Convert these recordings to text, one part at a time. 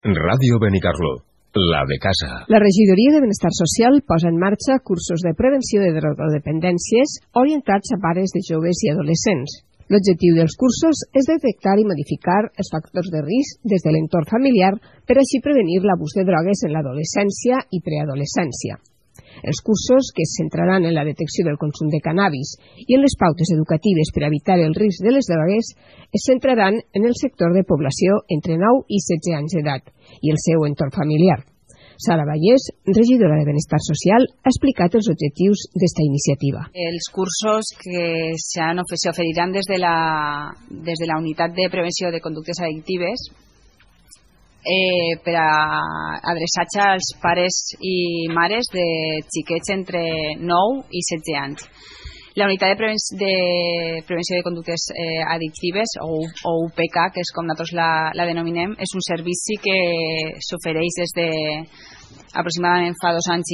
Ràdio Benicarló, la de casa. La Regidoria de Benestar Social posa en marxa cursos de prevenció de drogodependències orientats a pares de joves i adolescents. L'objectiu dels cursos és detectar i modificar els factors de risc des de l'entorn familiar per així prevenir l'abús de drogues en l'adolescència i preadolescència. Els cursos, que es centraran en la detecció del consum de cannabis i en les pautes educatives per evitar el risc de les drogues, es centraran en el sector de població entre 9 i 16 anys d'edat i el seu entorn familiar. Sara Vallès, regidora de Benestar Social, ha explicat els objectius d'esta iniciativa. Els cursos que s'oferiran des de la Unitat de Prevenció de Conductes Addictives per adreçar-se als pares i mares de xiquets entre 9 i 16 anys. La Unitat de Prevenció de Conductes Addictives, o UPK, que és com nosaltres la denominem, és un servici que s'ofereix des de aproximadament fa 2 anys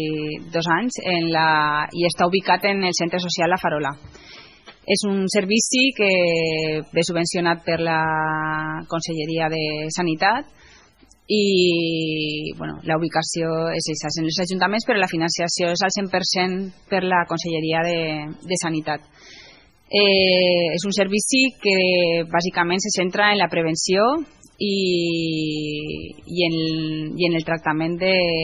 i està ubicat en el Centre Social La Farola. És un servici que ve subvencionat per la Conselleria de Sanitat i la ubicació és en els ajuntaments, però la financiació és al 100% per la Conselleria de Sanitat. És un servici que bàsicament se centra en la prevenció i en el tractament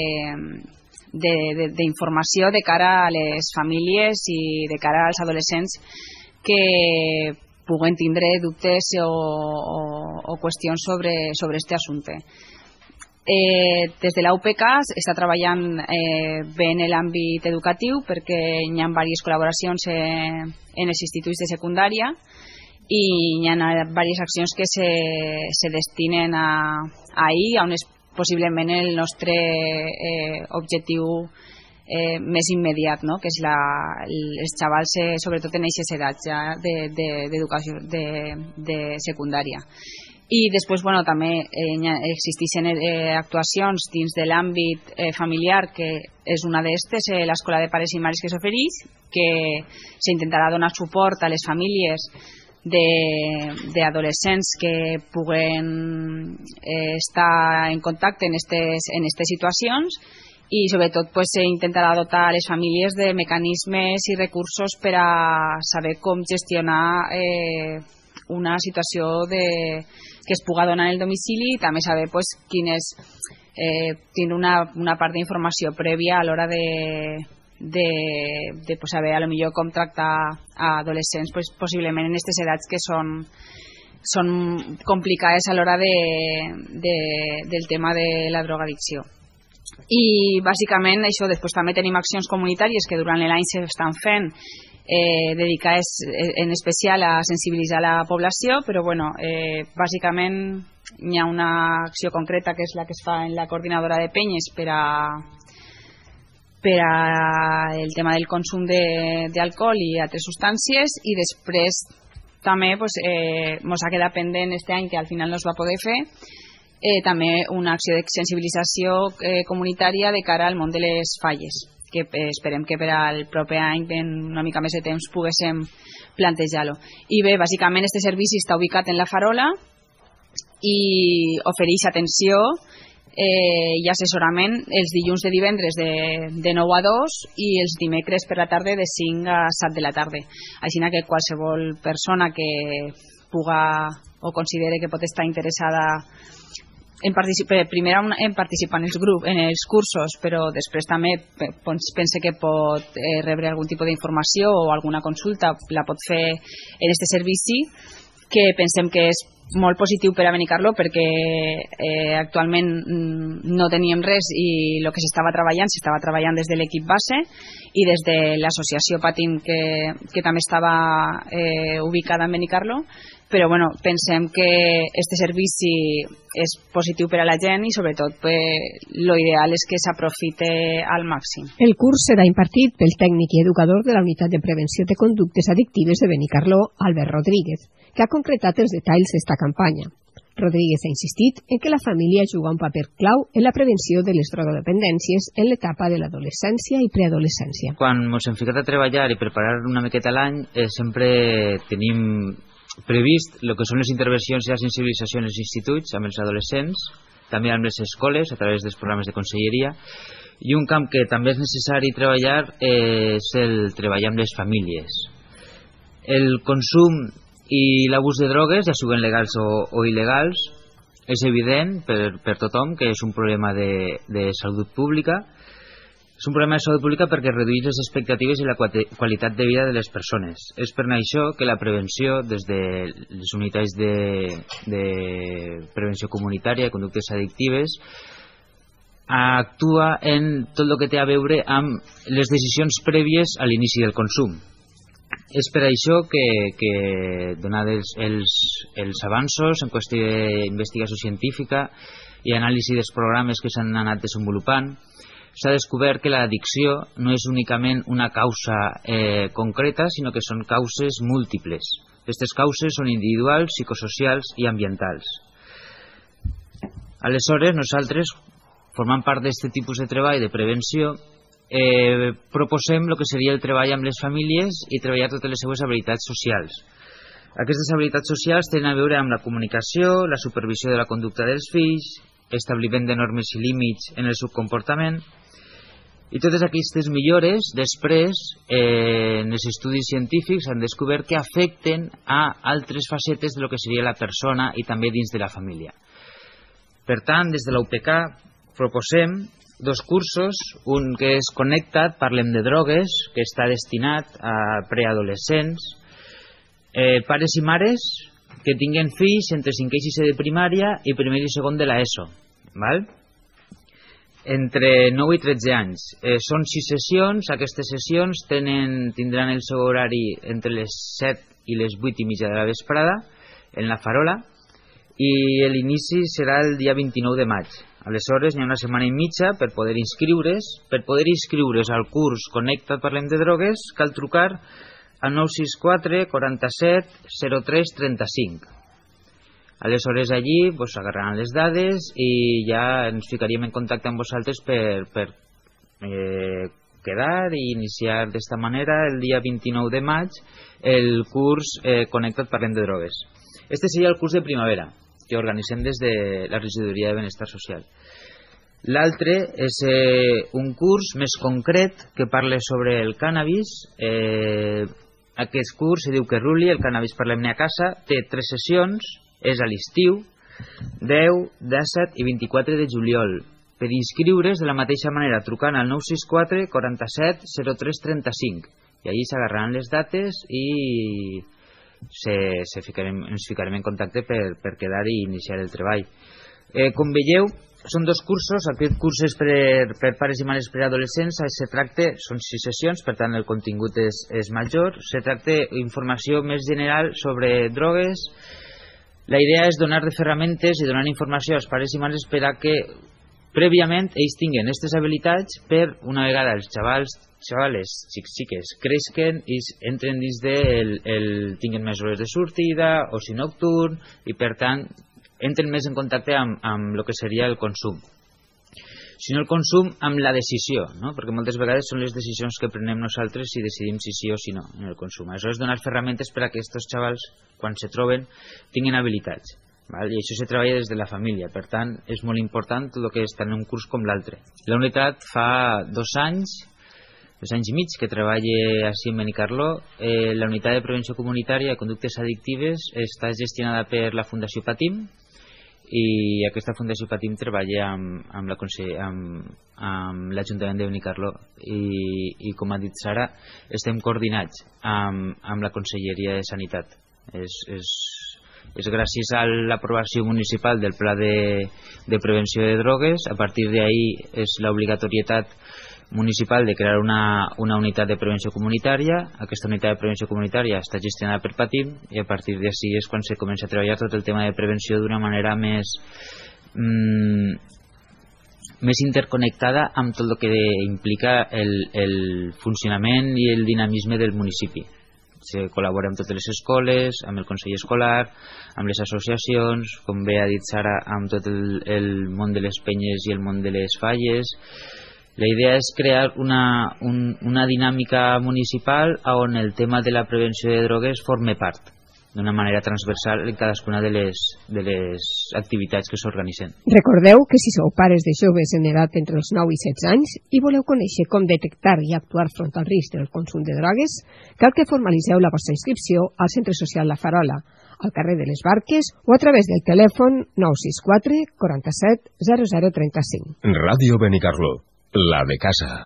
d'informació de cara a les famílies i de cara als adolescents que puguen tindre dubtes o qüestions sobre aquest assumpte. Des de la UPK està treballant bé en l'àmbit educatiu perquè hi ha diverses col·laboracions en els instituts de secundària i hi ha diverses accions que se destinen a ahir, on és possiblement el nostre objectiu més immediat, no? Que és els xavals, sobretot en aquestes edats ja d'educació de secundària. I després també existeixen actuacions dins de l'àmbit familiar, que és una d'estes, l'escola de pares i mares que s'ofereix, que s'intentarà donar suport a les famílies d'adolescents que puguen estar en contacte en aquestes situacions i sobretot s'intentarà dotar les famílies de mecanismes i recursos per a saber com gestionar una situació que es puga donar en el domicili i també saber tindre una part d'informació prèvia a l'hora de saber a lo millor com tractar a adolescents possiblement en aquestes edats que són complicades a l'hora del tema de la drogadicció. I bàsicament això, després també tenim accions comunitàries que durant l'any s'estan fent dedicades en especial a sensibilitzar la població, però bàsicament hi ha una acció concreta que és la que es fa en la coordinadora de penyes per a el tema del consum d'alcohol i altres substàncies, i després també ens ha quedat pendent este any, que al final no es va poder fer, també una acció de sensibilització comunitària de cara al món de les falles, que esperem que per al proper any, en una mica més de temps, poguéssim plantejar-lo. I bé, bàsicament este servici està ubicat en La Farola i ofereix atenció i assessorament els dilluns de divendres de 9 a 2 i els dimecres per la tarda de 5 a 7 de la tarda. Així que qualsevol persona que puga o considere que pot estar interessada primer en participar en els cursos, però després també pense que pot rebre algun tipus d'informació o alguna consulta, la pot fer en aquest servici, que pensem que és molt positiu per a Benicarló perquè actualment no teníem res i el que s'estava treballant des de l'equip base i des de l'associació Patim, que també estava ubicada en Benicarló, però pensem que este servici és positiu per a la gent i sobretot l'ideal és que s'aprofite al màxim. El curs serà impartit pel tècnic i educador de la Unitat de Prevenció de Conductes Addictives de Benicarló, Albert Rodríguez, que ha concretat els detalls d'esta campanya. Rodríguez ha insistit en que la família juga un paper clau en la prevenció de les drogodependències en l'etapa de l'adolescència i preadolescència. Quan ens hem ficat a treballar i preparar una miqueta l'any, sempre tenim previst el que són les intervencions i la sensibilització en els instituts amb els adolescents també amb les escoles a través dels programes de conselleria, i un camp que també és necessari treballar és el treballar amb les famílies. El consum i l'abús de drogues, ja siguin legals o il·legals, és evident per tothom que és un problema de salut pública. És un problema de salut pública perquè redueix les expectatives i la qualitat de vida de les persones. És per això que la prevenció, des de les unitats de prevenció comunitària de conductes addictives, actua en tot el que té a veure amb les decisions prèvies a l'inici del consum. És per això que donats els avanços en qüestió d'investigació científica i anàlisi dels programes que s'han anat desenvolupant, s'ha descobert que l'addicció no és únicament una causa concreta, sinó que són causes múltiples. Aquestes causes són individuals, psicosocials i ambientals. Aleshores, nosaltres, formant part d'aquest tipus de treball de prevenció, proposem el que seria el treball amb les famílies i treballar totes les seues habilitats socials. Aquestes habilitats socials tenen a veure amb la comunicació, la supervisió de la conducta dels fills, establiment de normes i límits en el seu comportament, i totes aquestes millores després en els estudis científics han descobert que afecten a altres facetes de lo que seria la persona i també dins de la família. Per tant, des de la UPK proposem dos cursos, un que és Connecta't, parlem de drogues, que està destinat a preadolescents, pares i mares que tinguen fills entre 5è i 6è de primària i primer i segon de l'ESO, val? Entre 9 i 13 anys. Són 6 sessions, aquestes sessions tindran el seu horari entre les 7 i les 8 i mitja de la vesprada, en la Farola, i l'inici serà el dia 29 de maig. Aleshores, hi ha una setmana i mitja per poder inscriure's. Per poder inscriure's al curs Connecta't, parlem de drogues, cal trucar al 964 47 03 35. Aleshores allí agarraran les dades i ja ens ficaríem en contacte amb vosaltres per quedar i iniciar d'esta manera el dia 29 de maig el curs Connecta't, parlem de drogues. Este seria el curs de primavera que organitzem des de la Regidoria de Benestar Social. L'altre és un curs més concret que parla sobre el cànnabis. Aquest curs se diu que Ruli, el cànnabis parlem-ne a casa, té 3 sessions, és a l'estiu, 10, 17 i 24 de juliol. Per inscriure's de la mateixa manera trucant al 964 47 03 35 i allí s'agarraran les dates i ens ficarem en contacte per quedar i iniciar el treball. Com veieu, són dos cursos. Aquest curs és per pares i mares preadolescents. Són 6 sessions, per tant el contingut és major. Se tracta d'informació més general sobre drogues. La idea és donar de ferramentes i donar informació als pares i mares per a que prèviament ells tinguin aquestes habilitats per una vegada els xavales, xiques, creixen i entren dins tinguin més hores de sortida, oci nocturn, i per tant entren més en contacte amb el que seria el consum. Si no el consum, amb la decisió, no? Perquè moltes vegades són les decisions que prenem nosaltres si decidim si sí o si no en el consum. Això és donar ferramentes per a que aquests xavals, quan se troben, tinguin habilitats. Val? I això se treballa des de la família. Per tant, és molt important tot el que està en un curs com l'altre. La unitat fa 2 anys i mig que treballa així en Benicarló. La unitat de prevenció comunitària de conductes addictives està gestionada per la Fundació Patim, i aquesta Fundació Patim treballa amb l'Ajuntament de Benicarló i com ha dit Sara, estem coordinats amb la Conselleria de Sanitat. És gràcies a l'aprovació municipal del Pla de Prevenció de Drogues. A partir d'ahí és l'obligatorietat municipal de crear una unitat de prevenció comunitària. Aquesta unitat de prevenció comunitària està gestionada per Patim i a partir d'ací és quan se comença a treballar tot el tema de prevenció d'una manera més interconnectada amb tot el que implica el funcionament i el dinamisme del municipi. Se col·labora amb totes les escoles, amb el Consell Escolar, amb les associacions, com bé ha dit Sara, amb tot el món de les penyes i el món de les falles. La idea és crear una dinàmica municipal on el tema de la prevenció de drogues forme part. d'una manera transversal en cadascuna de les activitats que s'organitzen. Recordeu que si sou pares de joves en edat entre els 9 i 16 anys i voleu conèixer com detectar i actuar front al risc del consum de drogues, cal que formalitzeu la vostra inscripció al Centre Social La Farola, al carrer de les Barques o a través del telèfon 964 47 0035. Ràdio Benicarló, la de casa.